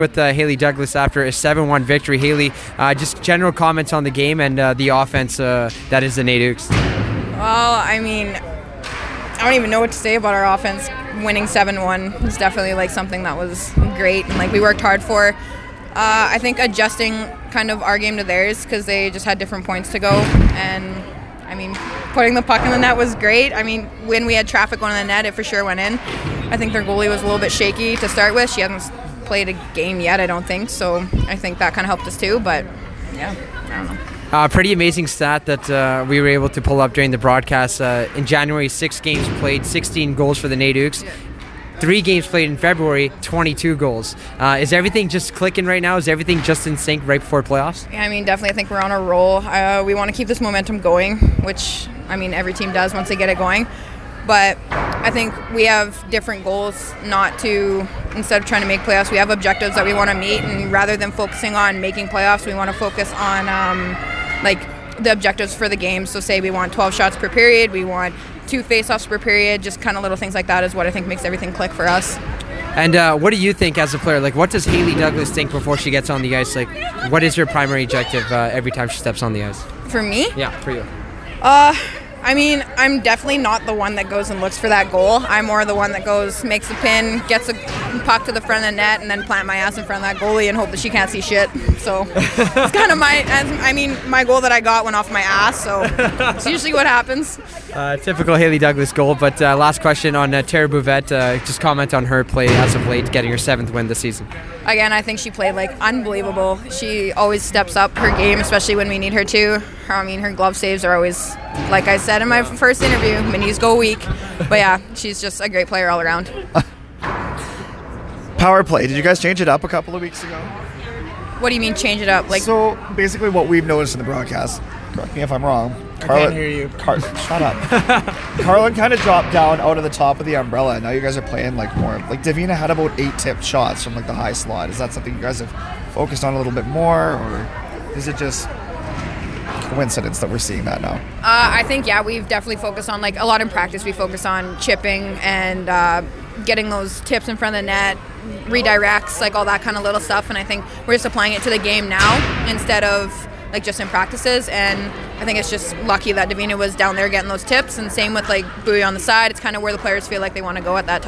With Haley Douglas after a 7-1 victory. Haley, just general comments on the game and the offense that is the Nadukes. Well, I mean, I don't even know what to say about our offense. Winning 7-1 is definitely like something that was great and like we worked hard for. I think adjusting kind of our game to theirs because they just had different points to go, and I mean, putting the puck in the net was great. I mean, when we had traffic going in the net, it for sure went in. I think their goalie was a little bit shaky to start with. She hasn't played a game yet, I don't think, so I think that kind of helped us too, but yeah, I don't know. Pretty amazing stat that we were able to pull up during the broadcast. In January, 6 games played, 16 goals for the Nadukes. 3 games played in February, 22 goals. Is everything just clicking right now? Is everything just in sync right before playoffs? Yeah, I mean, definitely I think we're on a roll. We want to keep this momentum going, which, I mean, every team does once they get it going. But I think we have different goals, instead of trying to make playoffs, we have objectives that we want to meet, and rather than focusing on making playoffs, we want to focus on the objectives for the game. So say we want 12 shots per period, we want 2 face-offs per period, just kind of little things like that is what I think makes everything click for us. And what do you think as a player? Like, what does Haley Douglas think before she gets on the ice? Like, what is her primary objective every time she steps on the ice? For me? Yeah, for you. I mean, I'm definitely not the one that goes and looks for that goal. I'm more the one that goes, makes a pin, gets a puck to the front of the net, and then plant my ass in front of that goalie and hope that she can't see shit. So it's kind of my goal that I got went off my ass, so it's usually what happens. Typical Haley Douglas goal, but last question on Tara Bouvette. Just comment on her play as of late, getting her 7th win this season. Again, I think she played like unbelievable. She always steps up her game, especially when we need her to. I mean, her glove saves are always, like I said in my first interview, minis go weak. But yeah, she's just a great player all around. Power play. Did you guys change it up a couple of weeks ago? What do you mean change it up? Like, so basically what we've noticed in the broadcast, correct me if I'm wrong. I can't hear you. Shut up. Carlin kind of dropped down out of the top of the umbrella. Now you guys are playing like more. Like Davina had about 8 tipped shots from like the high slot. Is that something you guys have focused on a little bit more, or is it just coincidence that we're seeing that now? I think, yeah, we've definitely focused on, like, a lot in practice. We focus on chipping and getting those tips in front of the net, redirects, like all that kind of little stuff. And I think we're just applying it to the game now instead of like just in practices. And I think it's just lucky that Davina was down there getting those tips. And same with like Bowie on the side. It's kind of where the players feel like they want to go at that time.